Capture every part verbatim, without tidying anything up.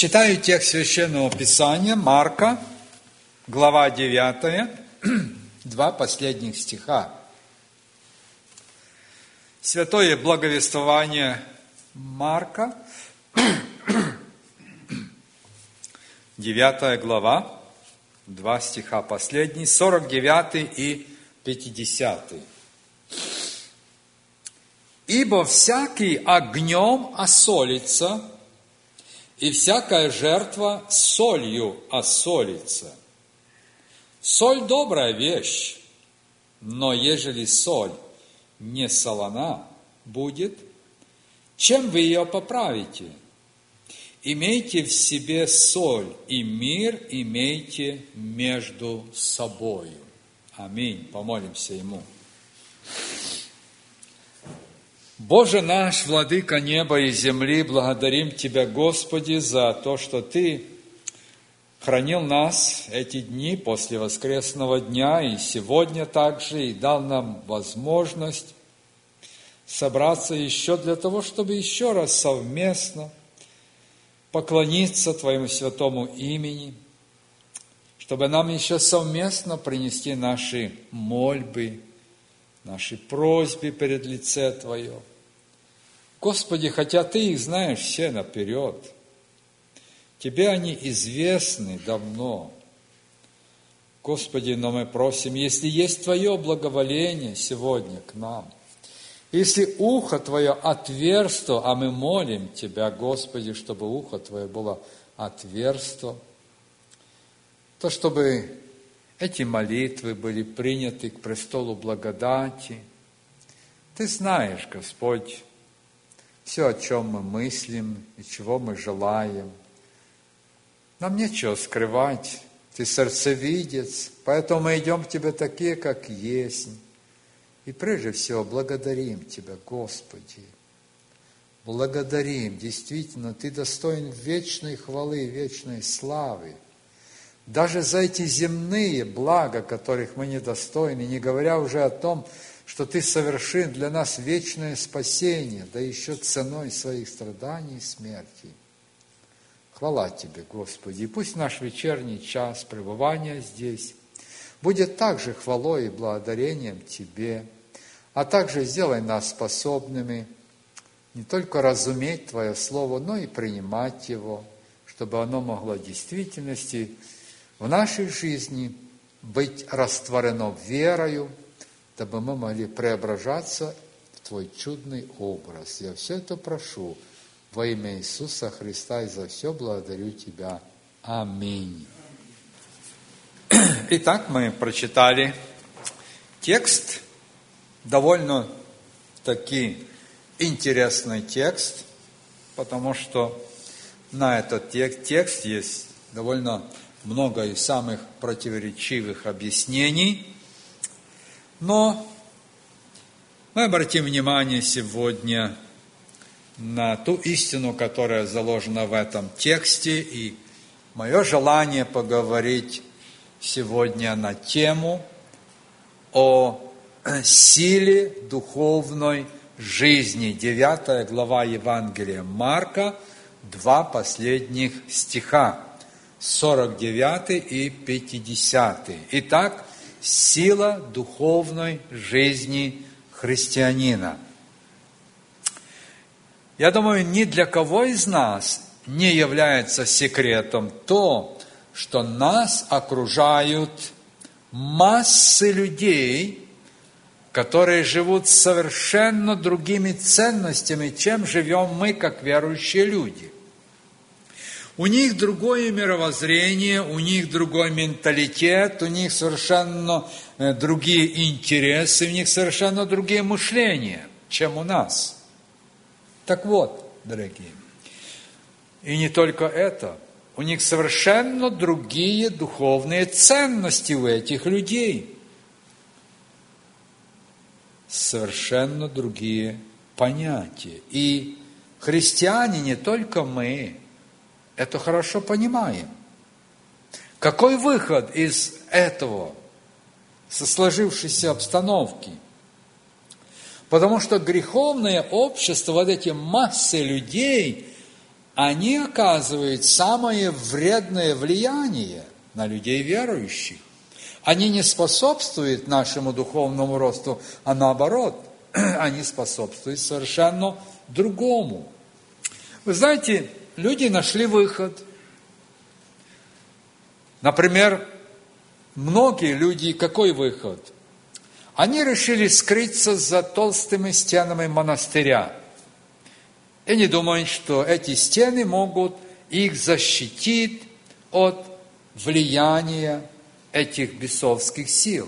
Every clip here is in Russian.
Читаю текст Священного Писания, Марка, глава девятая, два последних стиха. Святое благовествование Марка, девятая глава, два стиха последний, сорок девятый и пятидесятый. «Ибо всякий огнем осолится, и всякая жертва солью осолится. Соль – добрая вещь, но ежели соль не солона будет, чем вы ее поправите? Имейте в себе соль, и мир имейте между собою». Аминь. Помолимся Ему. Боже наш, Владыка неба и земли, благодарим Тебя, Господи, за то, что Ты хранил нас эти дни после воскресного дня и сегодня также, и дал нам возможность собраться еще для того, чтобы еще раз совместно поклониться Твоему святому имени, чтобы нам еще совместно принести наши мольбы, наши просьбы перед лице Твое. Господи, хотя Ты их знаешь все наперед, Тебе они известны давно. Господи, но мы просим, если есть Твое благоволение сегодня к нам, если ухо Твое отверсто, а мы молим Тебя, Господи, чтобы ухо Твое было отверсто, то чтобы эти молитвы были приняты к престолу благодати. Ты знаешь, Господь, все, о чем мы мыслим и чего мы желаем. Нам нечего скрывать, Ты сердцевидец, поэтому мы идем к Тебе такие, как есть. И прежде всего благодарим Тебя, Господи. Благодарим, действительно, Ты достоин вечной хвалы, вечной славы. Даже за эти земные блага, которых мы недостойны, не говоря уже о том, что Ты совершил для нас вечное спасение, да еще ценой своих страданий и смерти. Хвала Тебе, Господи, и пусть наш вечерний час пребывания здесь будет также хвалой и благодарением Тебе, а также сделай нас способными не только разуметь Твое Слово, но и принимать его, чтобы оно могло в действительности в нашей жизни быть растворено верою, дабы мы могли преображаться в Твой чудный образ. Я все это прошу во имя Иисуса Христа и за все благодарю Тебя. Аминь. Итак, мы прочитали текст, довольно таки интересный текст, потому что на этот текст есть довольно много и самых противоречивых объяснений. Но мы обратим внимание сегодня на ту истину, которая заложена в этом тексте, и мое желание поговорить сегодня на тему о силе духовной жизни. Девятая глава Евангелия Марка, два последних стиха, сорок девятый и пятидесятый. Итак, сила духовной жизни христианина. Я думаю, ни для кого из нас не является секретом то, что нас окружают массы людей, которые живут совершенно другими ценностями, чем живем мы, как верующие люди. У них другое мировоззрение, у них другой менталитет, у них совершенно другие интересы, у них совершенно другие мышления, чем у нас. Так вот, дорогие, и не только это, у них совершенно другие духовные ценности у этих людей. Совершенно другие понятия. И христиане, не только мы, это хорошо понимаем. Какой выход из этого, со сложившейся обстановки? Потому что греховное общество, вот эти массы людей, они оказывают самое вредное влияние на людей верующих. Они не способствуют нашему духовному росту, а наоборот, они способствуют совершенно другому. Вы знаете, люди нашли выход. Например, многие люди, какой выход? Они решили скрыться за толстыми стенами монастыря. И не думают, что эти стены могут их защитить от влияния этих бесовских сил.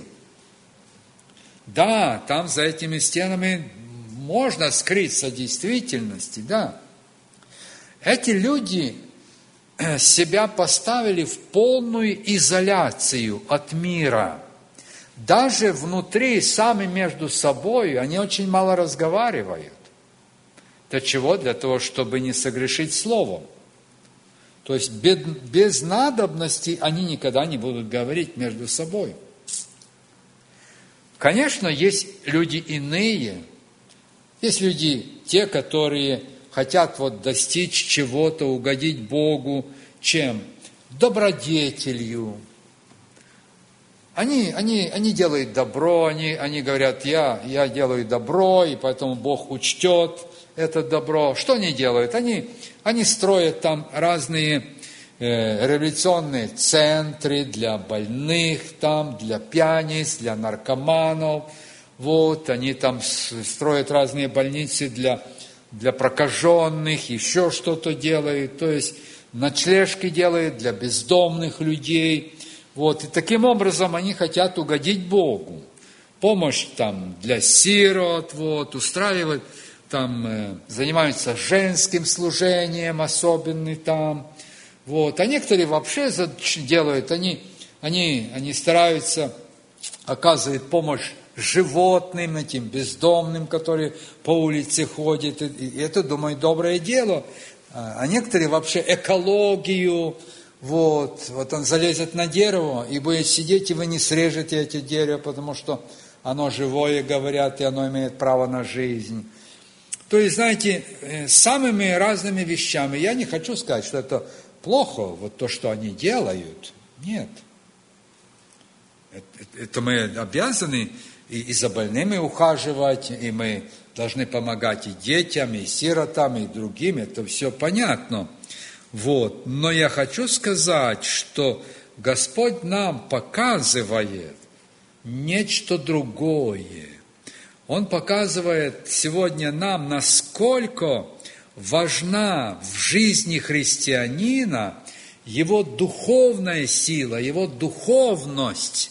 Да, там за этими стенами можно скрыться в действительности, да. Эти люди себя поставили в полную изоляцию от мира. Даже внутри, сами между собой, они очень мало разговаривают. Для чего? Для того, чтобы не согрешить словом. То есть без, без надобности они никогда не будут говорить между собой. Конечно, есть люди иные. Есть люди, те, которые хотят вот достичь чего-то, угодить Богу. Чем? Добродетелью. Они, они, они делают добро, они, они говорят, я, я делаю добро, и поэтому Бог учтет это добро. Что они делают? Они, они строят там разные э, революционные центры для больных, там, для пьяниц, для наркоманов. Вот, они там строят разные больницы для, для прокаженных, еще что-то делают. То есть ночлежки делают для бездомных людей. Вот, и таким образом они хотят угодить Богу. Помощь там для сирот, вот, устраивают, там, э, занимаются женским служением особенным там. Вот. А некоторые вообще делают, они, они, они стараются оказывать помощь животным, этим бездомным, которые по улице ходят. И это, думаю, доброе дело. А некоторые вообще экологию. Вот, вот он залезет на дерево и будет сидеть, и вы не срежете это дерево, потому что оно живое, говорят, и оно имеет право на жизнь. То есть, знаете, самыми разными вещами. Я не хочу сказать, что это плохо, вот то, что они делают. Нет. Это мы обязаны и, и за больными ухаживать, и мы должны помогать и детям, и сиротам, и другим. Это все понятно. Вот. Но я хочу сказать, что Господь нам показывает нечто другое. Он показывает сегодня нам, насколько важна в жизни христианина его духовная сила, его духовность,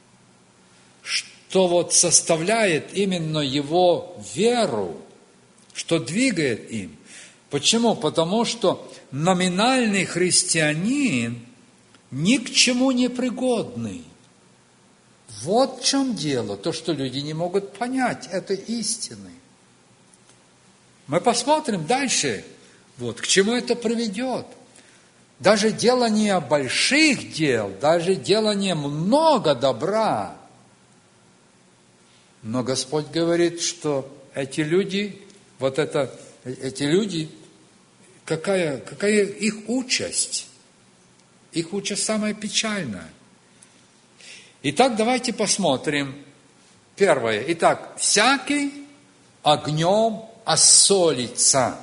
что вот составляет именно его веру, что двигает им. Почему? Потому что номинальный христианин ни к чему не пригодный. Вот в чем дело, то, что люди не могут понять этой истины. Мы посмотрим дальше, вот, к чему это приведет. Даже делание больших дел, даже делание много добра. Но Господь говорит, что эти люди, вот это, эти люди, Какая, какая их участь? Их участь самая печальная. Итак, давайте посмотрим. Первое. Итак, всякий огнем осолится.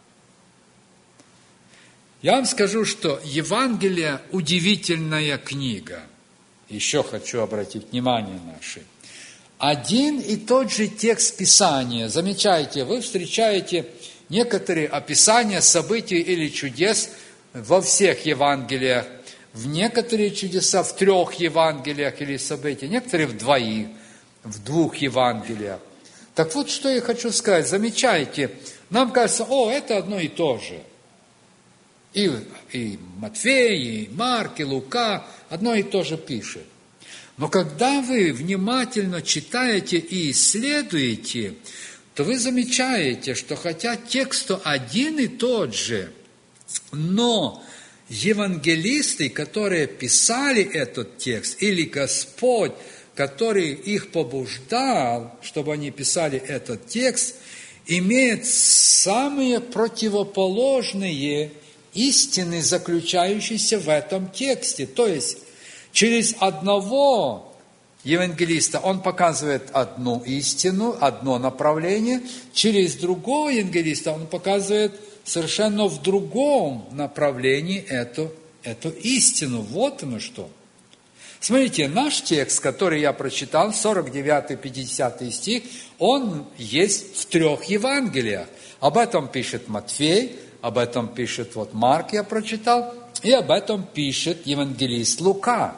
Я вам скажу, что Евангелие – удивительная книга. Еще хочу обратить внимание наше. Один и тот же текст Писания. Замечайте, вы встречаете некоторые описания событий или чудес во всех Евангелиях, в некоторые чудеса в трех Евангелиях или события, некоторые в двоих, в двух Евангелиях. Так вот, что я хочу сказать. Замечайте, нам кажется, о, это одно и то же. И, и Матфей, и Марк, и Лука одно и то же пишет. Но когда вы внимательно читаете и исследуете, то вы замечаете, что хотя текст один и тот же, но евангелисты, которые писали этот текст, или Господь, который их побуждал, чтобы они писали этот текст, имеет самые противоположные истины, заключающейся в этом тексте. То есть, через одного евангелиста он показывает одну истину, одно направление, через другого евангелиста он показывает совершенно в другом направлении эту, эту истину. Вот оно что. Смотрите, наш текст, который я прочитал, сорок девятый пятидесятый стих, он есть в трех Евангелиях. Об этом пишет Матфей, об этом пишет вот Марк, я прочитал, и об этом пишет евангелист Лука.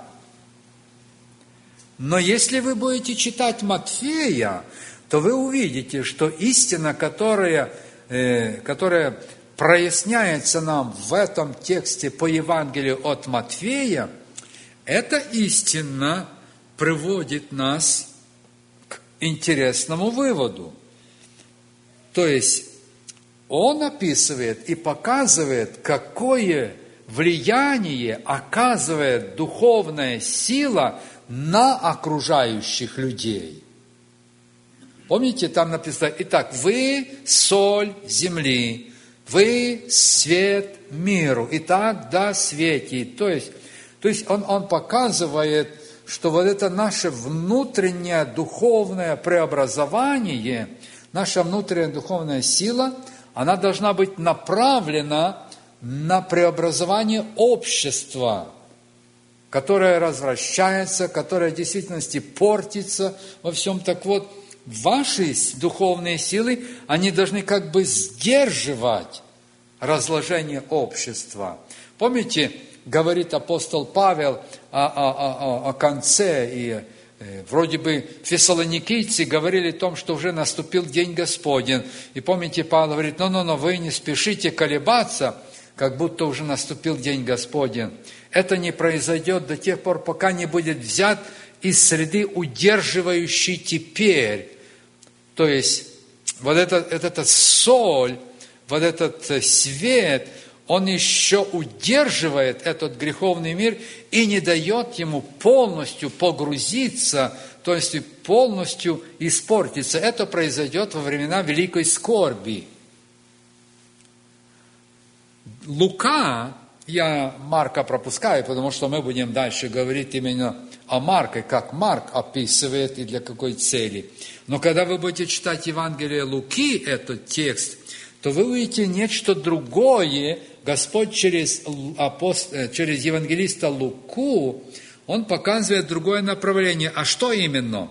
Но если вы будете читать Матфея, то вы увидите, что истина, которая, э, которая проясняется нам в этом тексте по Евангелию от Матфея, эта истина приводит нас к интересному выводу. То есть, он описывает и показывает, какое влияние оказывает духовная сила на окружающих людей. Помните, там написано: итак, вы соль земли, вы свет миру, итак, да светит. То есть, то есть он, он показывает, что вот это наше внутреннее духовное преобразование, наша внутренняя духовная сила, она должна быть направлена на преобразование общества, которое развращается, которое в действительности портится во всем. Так вот, ваши духовные силы, они должны как бы сдерживать разложение общества. Помните, говорит апостол Павел о, о, о, о конце, и э, вроде бы фессалоникийцы говорили о том, что уже наступил день Господень. И помните, Павел говорит: ну-ну-ну, вы не спешите колебаться, как будто уже наступил день Господень. Это не произойдет до тех пор, пока не будет взят из среды удерживающий теперь. То есть, вот этот, этот соль, вот этот свет, он еще удерживает этот греховный мир и не дает ему полностью погрузиться, то есть полностью испортиться. Это произойдет во времена великой скорби. Лука, я Марка пропускаю, потому что мы будем дальше говорить именно о Марке, как Марк описывает и для какой цели. Но когда вы будете читать Евангелие Луки, этот текст, то вы увидите нечто другое. Господь через, апост... через евангелиста Луку, он показывает другое направление. А что именно?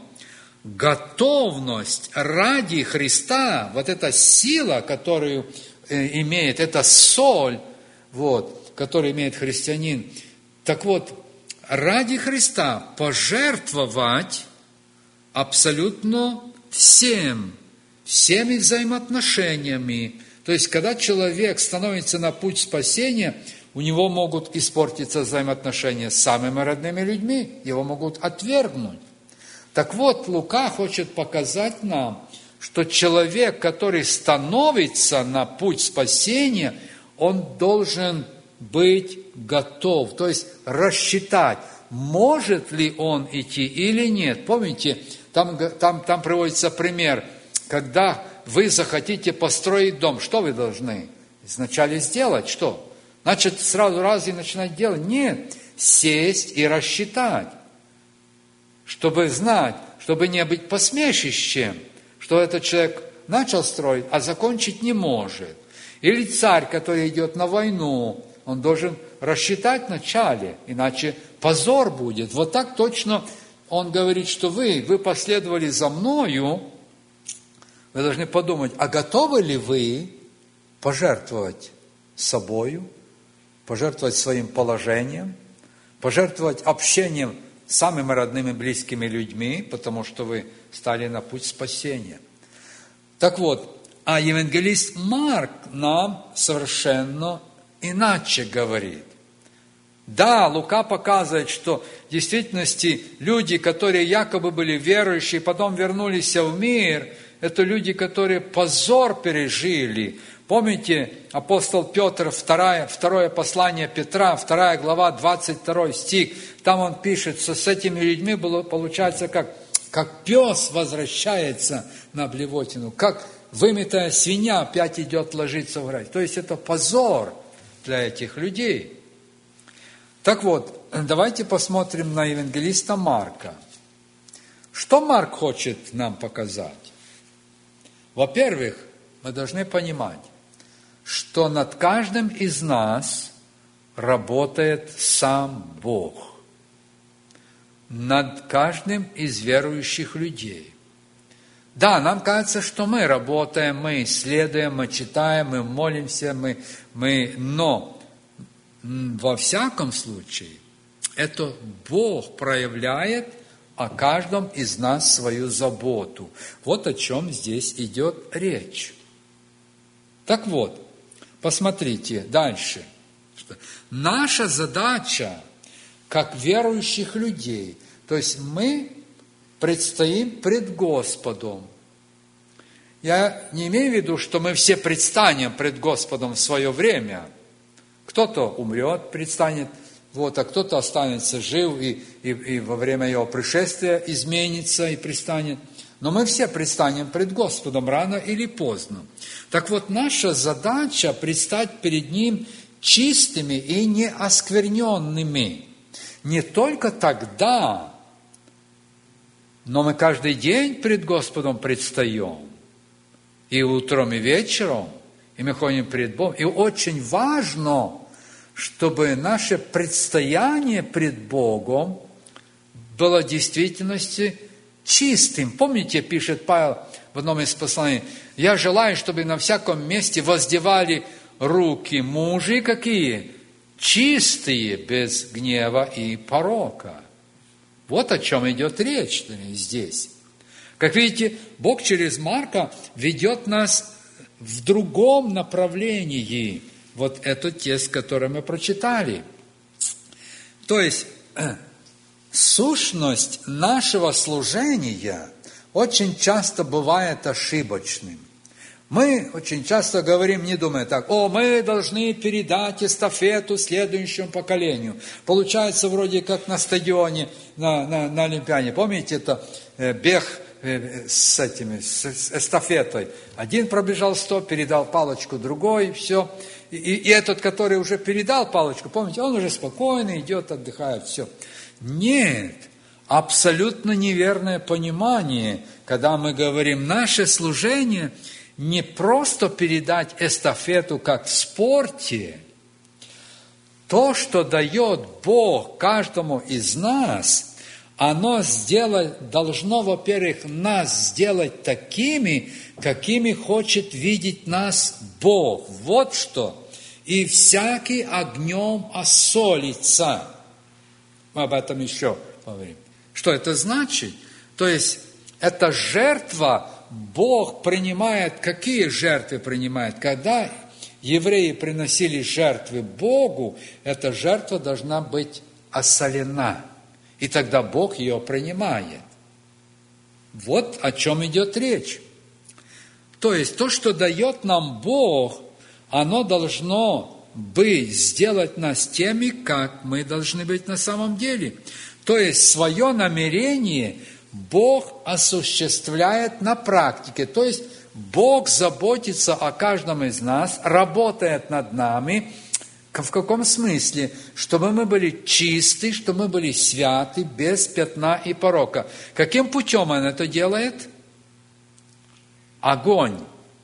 Готовность ради Христа, вот эта сила, которую имеет, эта соль, вот, которую имеет христианин. Так вот, ради Христа пожертвовать абсолютно всем, всеми взаимоотношениями. То есть, когда человек становится на путь спасения, у него могут испортиться взаимоотношения с самыми родными людьми, его могут отвергнуть. Так вот, Лука хочет показать нам, что человек, который становится на путь спасения, он должен быть готов, то есть рассчитать, может ли он идти или нет. Помните, там, там, там приводится пример, когда вы захотите построить дом, что вы должны вначале сделать? Что? Значит, сразу раз и начинать делать? Нет, сесть и рассчитать, чтобы знать, чтобы не быть посмешищем, что этот человек начал строить, а закончить не может. Или царь, который идет на войну, он должен рассчитать вначале, иначе позор будет. Вот так точно он говорит, что вы, вы последовали за мною, вы должны подумать, а готовы ли вы пожертвовать собою, пожертвовать своим положением, пожертвовать общением с самыми родными, близкими людьми, потому что вы стали на путь спасения. Так вот, а евангелист Марк нам совершенно иначе говорит. Да, Лука показывает, что в действительности люди, которые якобы были верующие, потом вернулись в мир, это люди, которые позор пережили. Помните, апостол Петр, второе, второе послание Петра, вторая глава, двадцать второй стих, там он пишет, что с этими людьми было, получается, как, как пес возвращается на блевотину, как вымытая свинья опять идет ложиться в рай. То есть это позор. для этих людей. Так вот, давайте посмотрим на евангелиста Марка. Что Марк хочет нам показать? Во-первых, мы должны понимать, что над каждым из нас работает сам Бог. Над каждым из верующих людей. Да, нам кажется, что мы работаем, мы исследуем, мы читаем, мы молимся, мы, мы... но во всяком случае это Бог проявляет о каждом из нас свою заботу. Вот о чем здесь идет речь. Так вот, посмотрите дальше. Наша задача, как верующих людей, то есть мы предстоим пред Господом. Я не имею в виду, что мы все предстанем пред Господом в свое время. Кто-то умрет, предстанет, вот, а кто-то останется жив и, и, и во время его пришествия изменится и предстанет. Но мы все предстанем пред Господом рано или поздно. Так вот, наша задача предстать перед Ним чистыми и неоскверненными. Не только тогда, но мы каждый день пред Господом предстаем. И утром, и вечером. И мы ходим пред Богом. И очень важно, чтобы наше предстояние пред Богом было в действительности чистым. Помните, пишет Павел в одном из посланий, «Я желаю, чтобы на всяком месте воздевали руки мужи какие? Чистые, без гнева и порока». Вот о чем идет речь здесь. Как видите, Бог через Марка ведет нас в другом направлении. Вот этот текст, который мы прочитали. То есть, сущность нашего служения очень часто бывает ошибочным. Мы очень часто говорим, не думая так, о, мы должны передать эстафету следующему поколению. Получается вроде как на стадионе, на, на, на Олимпиаде. Помните, это э, бег э, с этими, с, с эстафетой. Один пробежал сто, передал палочку, другой, все. И, и этот, который уже передал палочку, помните, он уже спокойно идет, отдыхает, все. Нет, абсолютно неверное понимание, когда мы говорим, наше служение не просто передать эстафету, как в спорте. То, что дает Бог каждому из нас, оно сделать, должно, во-первых, нас сделать такими, какими хочет видеть нас Бог. Вот что. И всякий огнем осолится. Мы об этом еще поговорим. Что это значит? То есть, это жертва, Бог принимает, какие жертвы принимает? Когда евреи приносили жертвы Богу, эта жертва должна быть осолена. И тогда Бог ее принимает. Вот о чем идет речь. То есть, то, что дает нам Бог, оно должно быть, сделать нас теми, как мы должны быть на самом деле. То есть, свое намерение Бог осуществляет на практике. То есть, Бог заботится о каждом из нас, работает над нами. В каком смысле? Чтобы мы были чисты, чтобы мы были святы, без пятна и порока. Каким путем Он это делает? Огонь.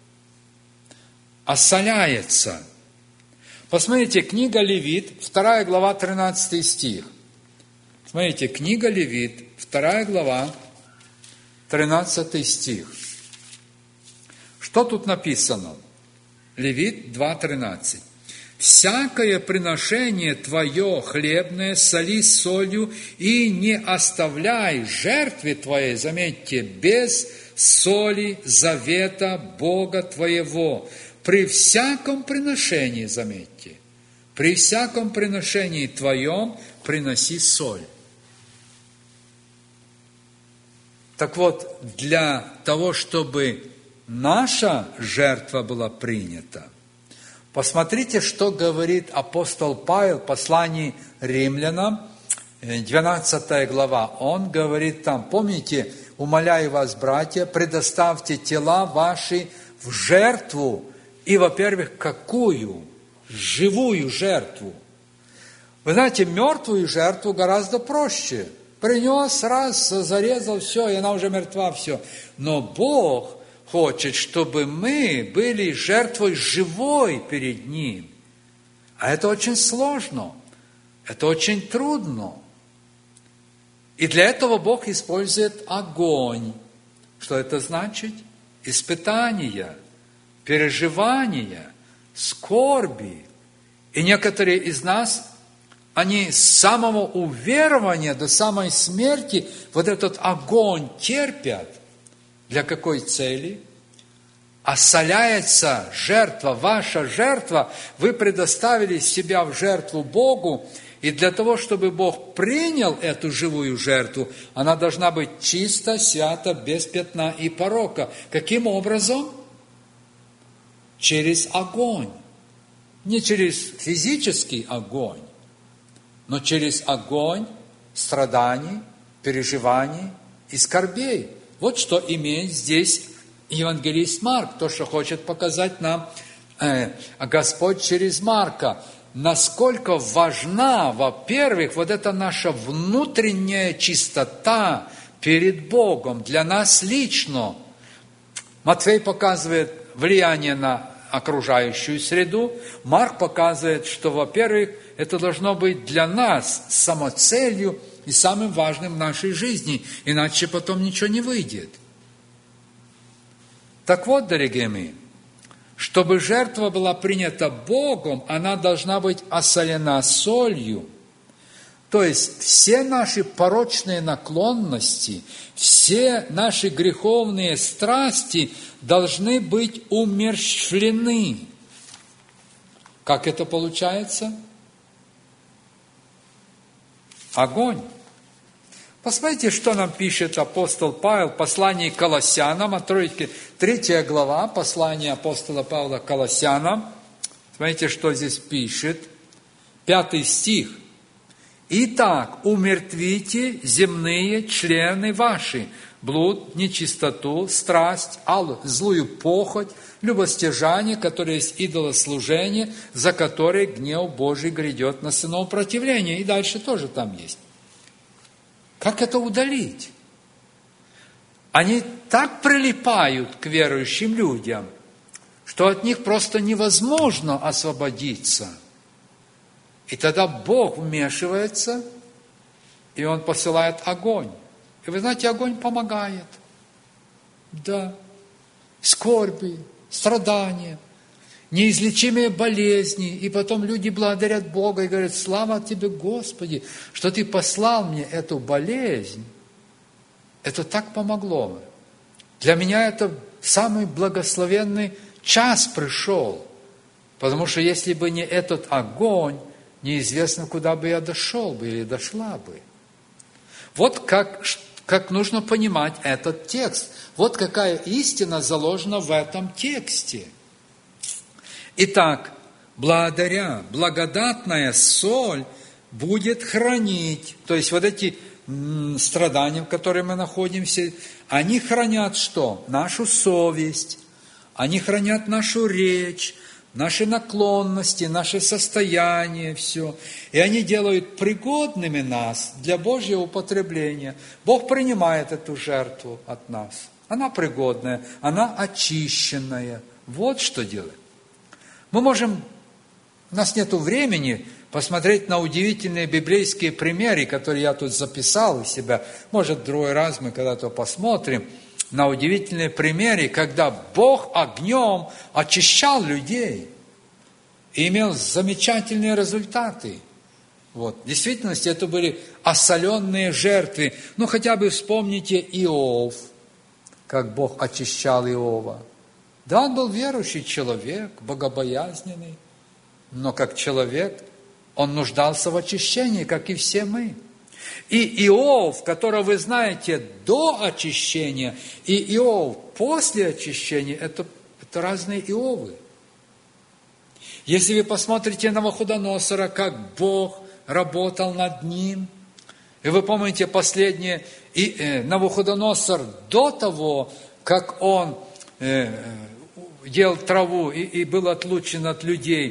Осоляется. Посмотрите, книга Левит, вторая глава, тринадцатый стих. Смотрите, книга Левит, вторая глава, тринадцатый стих. Что тут написано? Левит два тринадцать. «Всякое приношение твое хлебное соли солью, и не оставляй жертвы твоей, заметьте, без соли завета Бога твоего. При всяком приношении, заметьте, при всяком приношении твоем приноси соль». Так вот, для того, чтобы наша жертва была принята, посмотрите, что говорит апостол Павел в послании римлянам, двенадцатая глава. Он говорит там, помните, умоляю вас, братья, предоставьте тела ваши в жертву. И, во-первых, какую? живую жертву. Вы знаете, мертвую жертву гораздо проще. Принес раз, зарезал, все, и она уже мертва, все. Но Бог хочет, чтобы мы были жертвой живой перед Ним. А это очень сложно, это очень трудно. И для этого Бог использует огонь. Что это значит? Испытания, переживания, скорби. И некоторые из нас, они с самого уверования до самой смерти вот этот огонь терпят. Для какой цели? Осоляется жертва, ваша жертва, вы предоставили себя в жертву Богу, и для того, чтобы Бог принял эту живую жертву, она должна быть чисто, свято, без пятна и порока. Каким образом? Через огонь. Не через физический огонь, но через огонь страданий, переживаний и скорбей. Вот что имеет здесь евангелист Марк, то, что хочет показать нам э, Господь через Марка. Насколько важна, во-первых, вот эта наша внутренняя чистота перед Богом для нас лично. Матфей показывает влияние на окружающую среду. Марк показывает, что, во-первых, это должно быть для нас самоцелью и самым важным в нашей жизни, иначе потом ничего не выйдет. Так вот, дорогие мои, чтобы жертва была принята Богом, она должна быть осолена солью. То есть все наши порочные наклонности, все наши греховные страсти должны быть умерщвлены. Как это получается? Огонь. Посмотрите, что нам пишет апостол Павел в послании к Колоссянам, отрывки третья глава, послание апостола Павла к Колоссянам. Смотрите, что здесь пишет. Пятый стих. «Итак, умертвите земные члены ваши, блуд, нечистоту, страсть, злую похоть, любостяжание, которое есть идолослужение, за которое гнев Божий грядет на сынов противления». И дальше тоже там есть. Как это удалить? Они так прилипают к верующим людям, что от них просто невозможно освободиться. И тогда Бог вмешивается, и Он посылает огонь. И вы знаете, огонь помогает. Да. Скорби, страдания, неизлечимые болезни. И потом люди благодарят Бога и говорят: слава Тебе, Господи, что Ты послал мне эту болезнь. Это так помогло. Для меня это самый благословенный час пришел. Потому что если бы не этот огонь, неизвестно, куда бы я дошел бы или дошла бы. Вот как, как нужно понимать этот текст. Вот какая истина заложена в этом тексте. Итак, благодаря, благодатная соль будет хранить, то есть вот эти страдания, в которых мы находимся, они хранят что? Нашу совесть, они хранят нашу речь, наши наклонности, наше состояние, все. И они делают пригодными нас для Божьего употребления. Бог принимает эту жертву от нас. Она пригодная, она очищенная. Вот что делает. Мы можем, у нас нет времени посмотреть на удивительные библейские примеры, которые я тут записал у себя. Может, в другой раз мы когда-то посмотрим на удивительные примеры, когда Бог огнем очищал людей и имел замечательные результаты. Вот. В действительности это были осоленные жертвы. Ну, хотя бы вспомните Иов, как Бог очищал Иова. Да, он был верующий человек, богобоязненный, но как человек он нуждался в очищении, как и все мы. И Иов, которого вы знаете до очищения, и Иов после очищения, это, это разные Иовы. Если вы посмотрите на Навуходоносора, как Бог работал над ним, и вы помните последнее, и, э, Навуходоносор до того, как он э, ел траву и, и был отлучен от людей,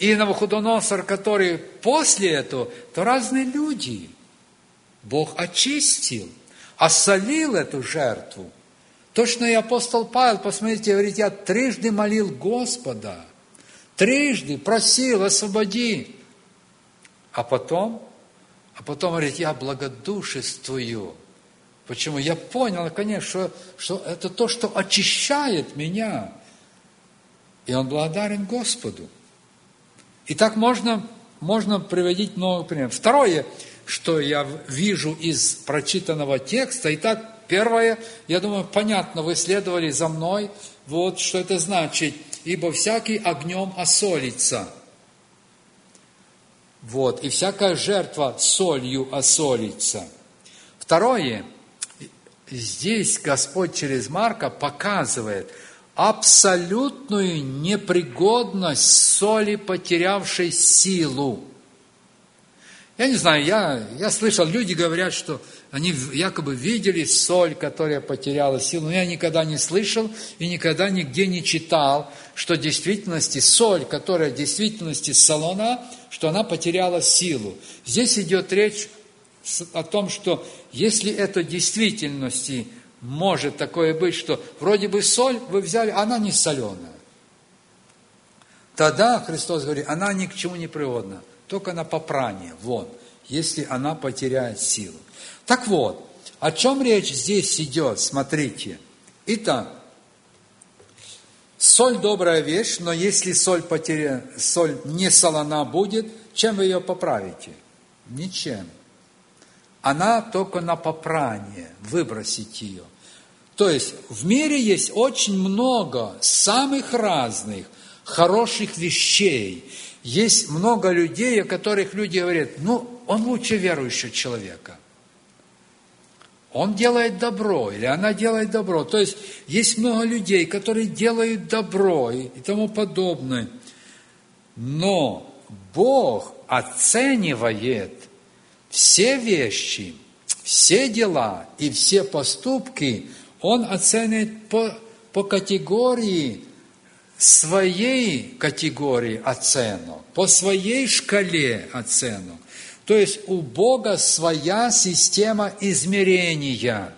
и Навуходоносор, который после этого, то разные люди. Бог очистил, осолил эту жертву. Точно и апостол Павел, посмотрите, говорит, я трижды молил Господа, трижды просил, освободи. А потом, а потом говорит, я благодушествую. Почему? Я понял, наконец, что, что это то, что очищает меня. И он благодарен Господу. И так можно, можно приводить много примеров. Второе, что я вижу из прочитанного текста, итак, первое, я думаю, понятно, вы следовали за мной, вот что это значит, ибо всякий огнем осолится. Вот, и всякая жертва солью осолится. Второе, здесь Господь через Марка показывает абсолютную непригодность соли, потерявшей силу. Я не знаю, я, я слышал, люди говорят, что они якобы видели соль, которая потеряла силу, но я никогда не слышал и никогда нигде не читал, что в действительности соль, которая в действительности солона, что она потеряла силу. Здесь идет речь о том, что если это в действительности может такое быть, что вроде бы соль вы взяли, она не соленая. Тогда Христос говорит, она ни к чему не пригодна, только на попрание, вон, если она потеряет силу. Так вот, о чем речь здесь идет, смотрите. Итак, соль добрая вещь, но если соль, потеря... соль не солона будет, чем вы ее поправите? Ничем. Она только на попрание, выбросить ее. То есть в мире есть очень много самых разных хороших вещей. Есть много людей, о которых люди говорят, ну, он лучше верующего человека. Он делает добро, или она делает добро. То есть есть много людей, которые делают добро и, и тому подобное. Но Бог оценивает все вещи, все дела и все поступки, Он оценивает по, по категории, своей категории оценок, по своей шкале оценок. То есть у Бога своя система измерения.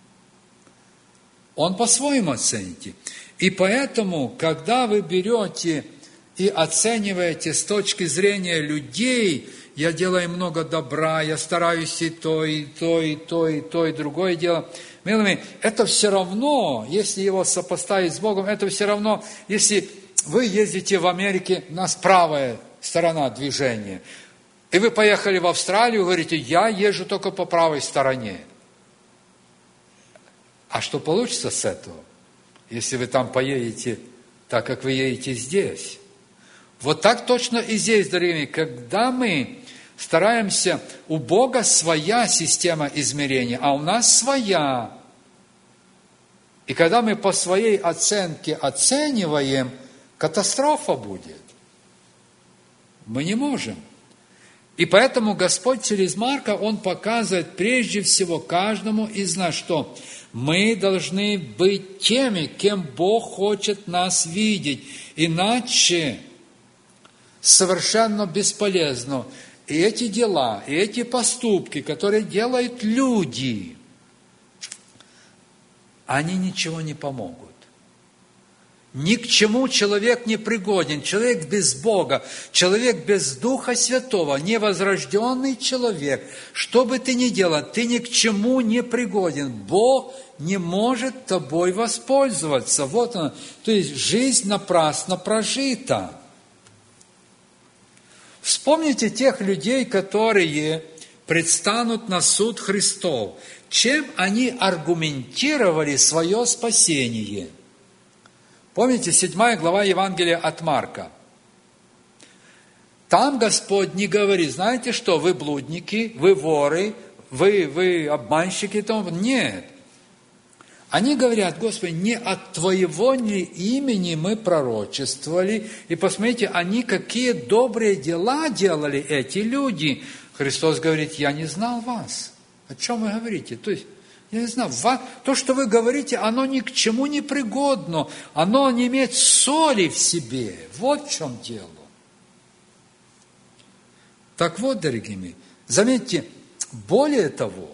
Он по-своему оцените. И поэтому, когда вы берете и оцениваете с точки зрения людей, я делаю много добра, я стараюсь и то, и то, и то, и то, и другое дело. Милыми, это все равно, если его сопоставить с Богом, это все равно, если вы ездите в Америке, у нас правая сторона движения, и вы поехали в Австралию, говорите, я езжу только по правой стороне. А что получится с этого, если вы там поедете так, как вы едете здесь? Вот так точно и здесь, дорогие мои, когда мы стараемся, у Бога своя система измерения, а у нас своя. И когда мы по своей оценке оцениваем, катастрофа будет. Мы не можем. И поэтому Господь через Марка, Он показывает прежде всего каждому из нас, что мы должны быть теми, кем Бог хочет нас видеть. Иначе совершенно бесполезно. И эти дела, и эти поступки, которые делают люди, они ничего не помогут. Ни к чему человек не пригоден, человек без Бога, человек без Духа Святого, невозрожденный человек. Что бы ты ни делал, ты ни к чему не пригоден. Бог не может тобой воспользоваться. Вот он. То есть жизнь напрасно прожита. Вспомните тех людей, которые предстанут на суд Христов. Чем они аргументировали свое спасение? Помните, седьмая глава Евангелия от Марка. Там Господь не говорит, знаете что, вы блудники, вы воры, вы, вы обманщики. Нет. Они говорят, Господи, не от Твоего ли имени мы пророчествовали. И посмотрите, они какие добрые дела делали, эти люди. Христос говорит, я не знал вас. О чем вы говорите? То есть, я не знаю, то, что вы говорите, оно ни к чему не пригодно. Оно не имеет соли в себе. Вот в чем дело. Так вот, дорогие мои, заметьте, более того,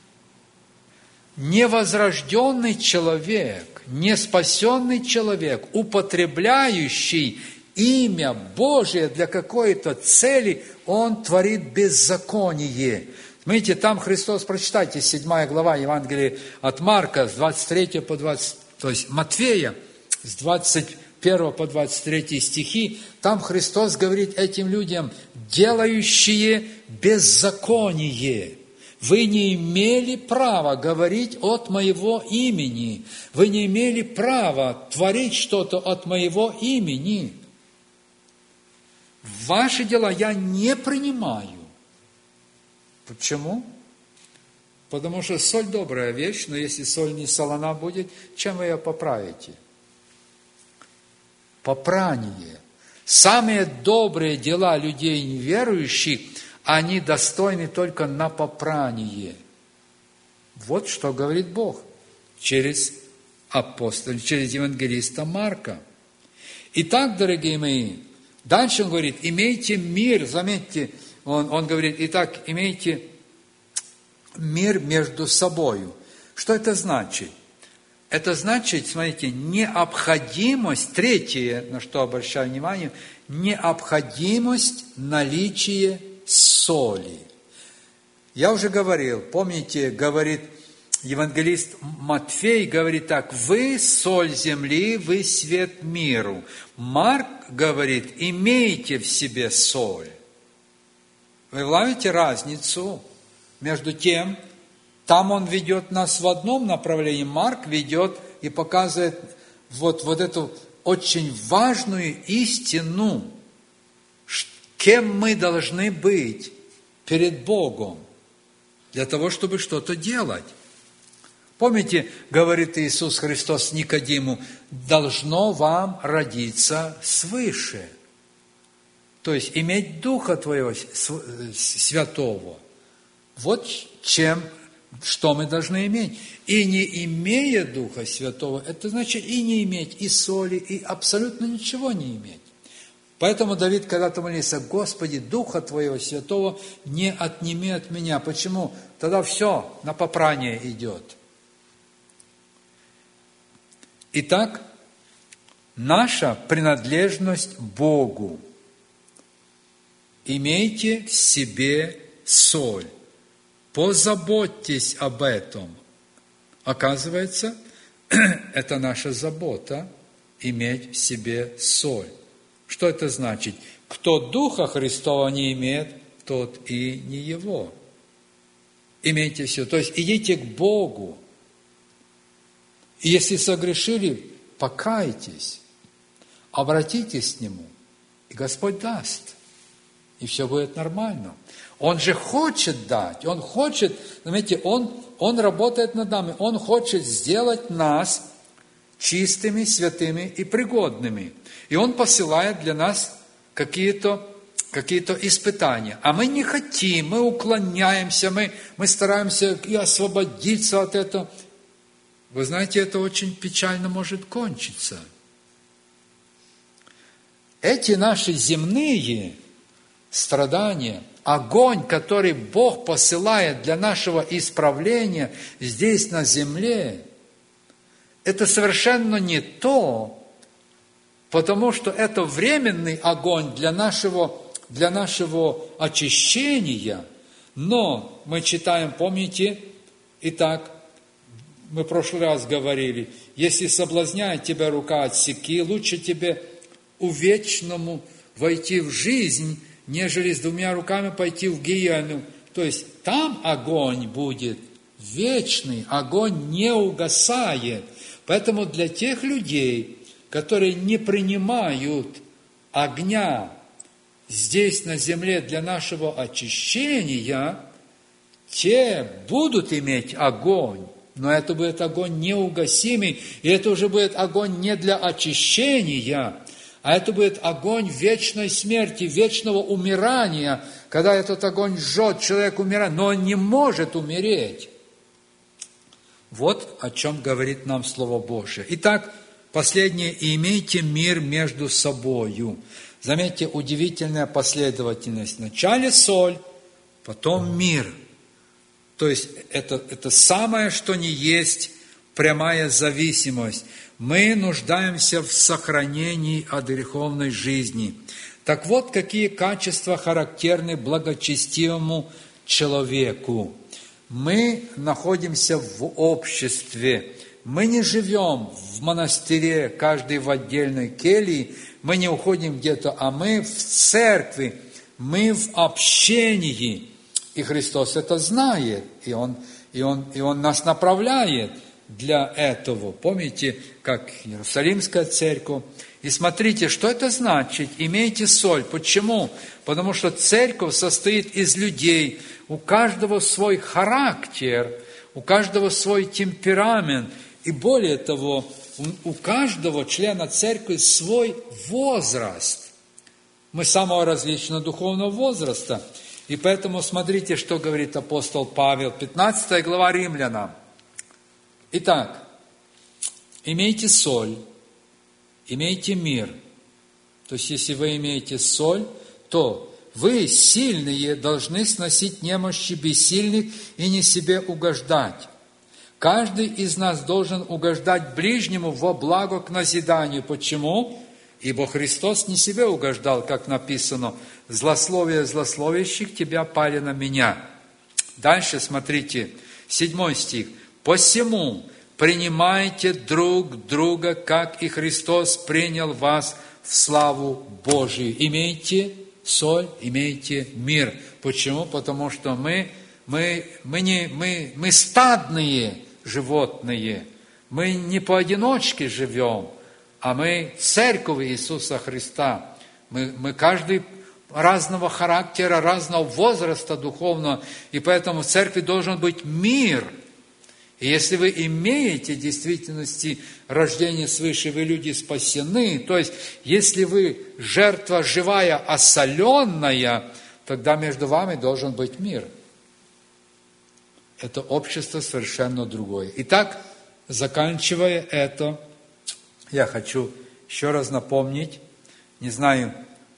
невозрожденный человек, неспасенный человек, употребляющий имя Божие для какой-то цели, он творит беззаконие. Смотрите, там Христос, прочитайте, седьмая глава Евангелия от Марка, с двадцать третьего по двадцать, то есть Матфея, с двадцать первого по двадцать третий стихи, там Христос говорит этим людям, делающие беззаконие. Вы не имели права говорить от моего имени. Вы не имели права творить что-то от моего имени. Ваши дела я не принимаю. Почему? Потому что соль добрая вещь, но если соль не солона будет, чем вы ее поправите? Попрание. Самые добрые дела людей неверующих, они достойны только на попрание. Вот что говорит Бог через апостоля, через евангелиста Марка. Итак, дорогие мои, дальше он говорит, имейте мир, заметьте, он, он говорит, итак, имейте мир между собою. Что это значит? Это значит, смотрите, необходимость, третье, на что обращаю внимание, необходимость наличия соли. Я уже говорил, помните, говорит евангелист Матфей, говорит так, вы соль земли, вы свет миру. Марк говорит, имейте в себе соль. Вы улавите разницу между тем, там он ведет нас в одном направлении, Марк ведет и показывает вот, вот эту очень важную истину, кем мы должны быть перед Богом для того, чтобы что-то делать. Помните, говорит Иисус Христос Никодиму, должно вам родиться свыше. То есть иметь Духа Твоего Святого. Вот чем, что мы должны иметь. И не имея Духа Святого, это значит и не иметь и соли, и абсолютно ничего не иметь. Поэтому Давид когда-то молился, Господи, Духа Твоего Святого не отними от меня. Почему? Тогда все на попрание идет. Итак, наша принадлежность Богу. Имейте в себе соль. Позаботьтесь об этом. Оказывается, это наша забота, иметь в себе соль. Что это значит? Кто Духа Христова не имеет, тот и не Его. Имейте все. То есть идите к Богу. И если согрешили, покайтесь, обратитесь к Нему, и Господь даст. И все будет нормально. Он же хочет дать, Он хочет, знаете, Он, Он работает над нами, Он хочет сделать нас чистыми, святыми и пригодными. И Он посылает для нас какие-то, какие-то испытания. А мы не хотим, мы уклоняемся, мы, мы стараемся и освободиться от этого. Вы знаете, это очень печально может кончиться. Эти наши земные страдания, огонь, который Бог посылает для нашего исправления здесь на земле, это совершенно не то, потому что это временный огонь для нашего, для нашего очищения, но мы читаем, помните, итак, мы в прошлый раз говорили, если соблазняет тебя рука, отсеки, лучше тебе увечному войти в жизнь, нежели с двумя руками пойти в гиену. То есть там огонь будет вечный, огонь не угасает. Поэтому для тех людей, которые не принимают огня здесь на земле для нашего очищения, те будут иметь огонь, но это будет огонь неугасимый, и это уже будет огонь не для очищения, а это будет огонь вечной смерти, вечного умирания, когда этот огонь жжет, человек умирает, но он не может умереть. Вот о чем говорит нам Слово Божие. Итак, последнее, имейте мир между собою. Заметьте, удивительная последовательность. Вначале соль, потом мир. То есть это, это самое, что не есть прямая зависимость. Мы нуждаемся в сохранении от греховной жизни. Так вот, какие качества характерны благочестивому человеку. Мы находимся в обществе. Мы не живем в монастыре, каждый в отдельной келье. Мы не уходим где-то, а мы в церкви. Мы в общении. И Христос это знает. И Он, и Он, и Он нас направляет для этого. Помните, как Иерусалимская церковь. И смотрите, что это значит? Имейте соль. Почему? Потому что церковь состоит из людей. У каждого свой характер, у каждого свой темперамент. И более того, у каждого члена церкви свой возраст. Мы самого различного духовного возраста. И поэтому смотрите, что говорит апостол Павел, пятнадцатая глава Римлянам. Итак, имейте соль, имейте мир. То есть, если вы имеете соль, то вы, сильные, должны сносить немощи бессильных и не себе угождать. Каждый из нас должен угождать ближнему во благо к назиданию. Почему? Ибо Христос не себе угождал, как написано, «Злословие злословящих тебя пали на меня». Дальше смотрите, седьмой стих. «Посему принимайте друг друга, как и Христос принял вас в славу Божию». Имейте соль, имейте мир. Почему? Потому что мы, мы, мы, не, мы, мы стадные животные. Мы не поодиночке живем, а мы церковь Иисуса Христа. Мы, мы каждый разного характера, разного возраста духовного, и поэтому в церкви должен быть мир. И если вы имеете в действительности рождение свыше, вы люди спасены, то есть если вы жертва живая, осоленная, тогда между вами должен быть мир. Это общество совершенно другое. Итак, заканчивая это, я хочу еще раз напомнить, не знаю,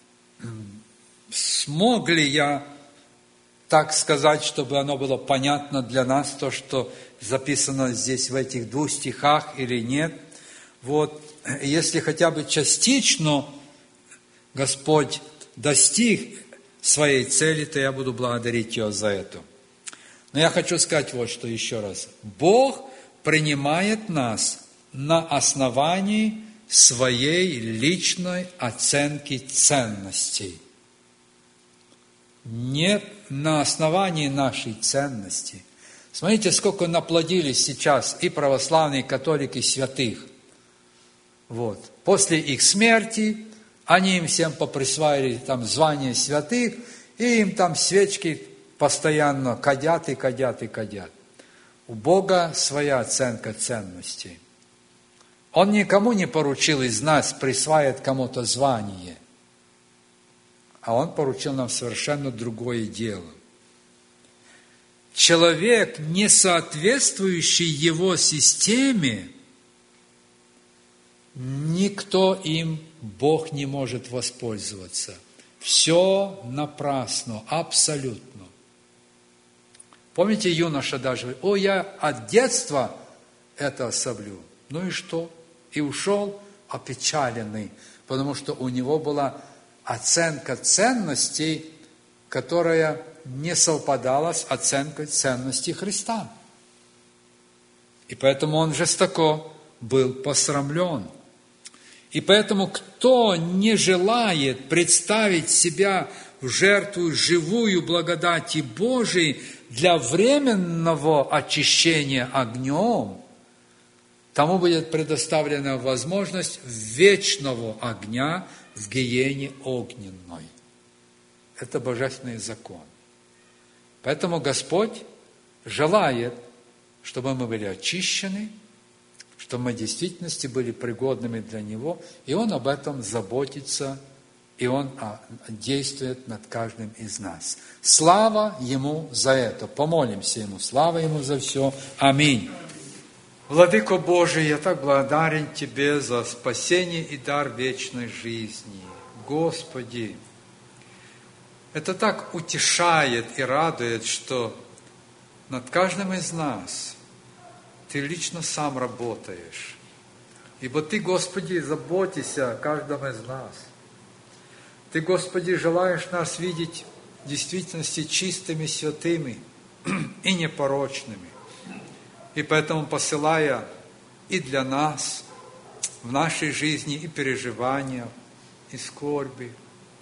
смог ли я так сказать, чтобы оно было понятно для нас, то, что записано здесь в этих двух стихах или нет. Вот, если хотя бы частично Господь достиг своей цели, то я буду благодарить Его за это. Но я хочу сказать вот что еще раз. Бог принимает нас на основании своей личной оценки ценностей. Не на основании нашей ценности. Смотрите, сколько наплодились сейчас и православные, и католики, и святых. Вот. После их смерти они им всем поприсваивали там звание святых, и им там свечки постоянно кадят и кадят и кадят. У Бога своя оценка ценностей. Он никому не поручил из нас присваивать кому-то звание, а Он поручил нам совершенно другое дело. Человек, не соответствующий его системе, никто им, Бог, не может воспользоваться. Все напрасно, абсолютно. Помните, юноша даже говорит: «О, я от детства это соблю». Ну и что? И ушел опечаленный, потому что у него была оценка ценностей, которая не совпадала с оценкой ценностей Христа. И поэтому он жестоко был посрамлен. И поэтому, кто не желает представить себя в жертву живую благодати Божией для временного очищения огнем, тому будет предоставлена возможность вечного огня в гиене огненной. Это божественный закон. Поэтому Господь желает, чтобы мы были очищены, чтобы мы в действительности были пригодными для Него, и Он об этом заботится, и Он действует над каждым из нас. Слава Ему за это. Помолимся Ему. Слава Ему за все. Аминь. Владыко Божий, я так благодарен Тебе за спасение и дар вечной жизни. Господи, это так утешает и радует, что над каждым из нас Ты лично сам работаешь. Ибо Ты, Господи, заботишься о каждом из нас. Ты, Господи, желаешь нас видеть в действительности чистыми, святыми и непорочными. И поэтому, посылая и для нас в нашей жизни и переживания, и скорби,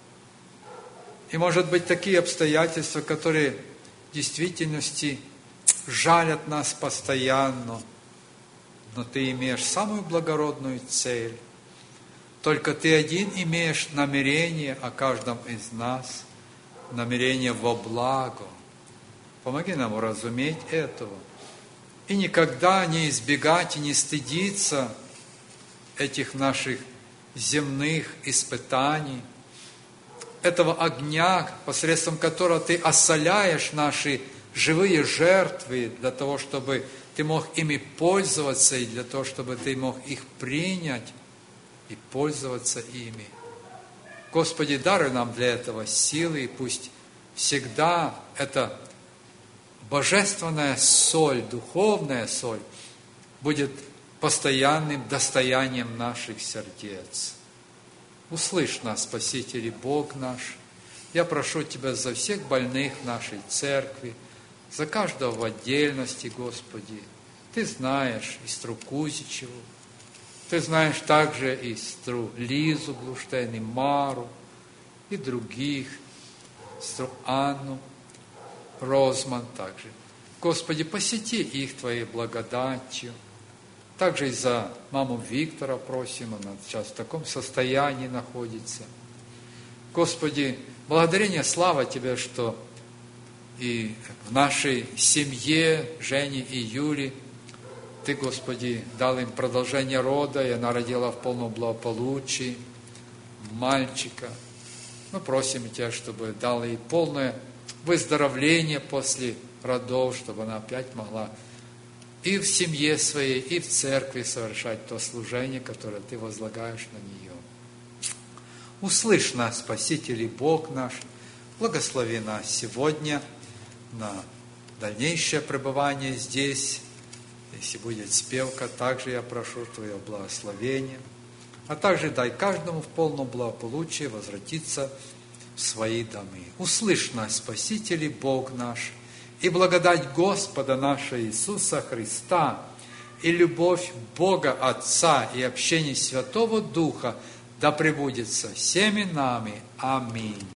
и, может быть, такие обстоятельства, которые в действительности жалят нас постоянно, но Ты имеешь самую благородную цель. Только Ты один имеешь намерение о каждом из нас, намерение во благо. Помоги нам уразуметь этого. И никогда не избегать и не стыдиться этих наших земных испытаний, этого огня, посредством которого Ты осоляешь наши живые жертвы, для того, чтобы Ты мог ими пользоваться, и для того, чтобы Ты мог их принять и пользоваться ими. Господи, даруй нам для этого силы, и пусть всегда эта божественная соль, духовная соль будет постоянным достоянием наших сердец. Услышь нас, Спаситель и Бог наш. Я прошу Тебя за всех больных нашей церкви, за каждого в отдельности, Господи. Ты знаешь и сестру Кузичеву, Ты знаешь также и сестру Лизу Глуштейн, и Мару, и других, сестру Анну Розман также. Господи, посети их Твоей благодатью. Также и за маму Виктора просим, она сейчас в таком состоянии находится. Господи, благодарение, слава Тебе, что и в нашей семье Жени и Юли Ты, Господи, дал им продолжение рода, и она родила в полном благополучии мальчика. Мы просим Тебя, чтобы дал ей полное выздоровление после родов, чтобы она опять могла и в семье своей, и в церкви совершать то служение, которое Ты возлагаешь на нее. Услышь нас, Спаситель и Бог наш, благослови нас сегодня на дальнейшее пребывание здесь. Если будет спевка, также я прошу Твое благословение, а также дай каждому в полном благополучии возвратиться в свои домы. Услышь нас, Спаситель и Бог наш, и благодать Господа нашего Иисуса Христа, и любовь Бога Отца, и общение Святого Духа да пребудет со всеми нами. Аминь.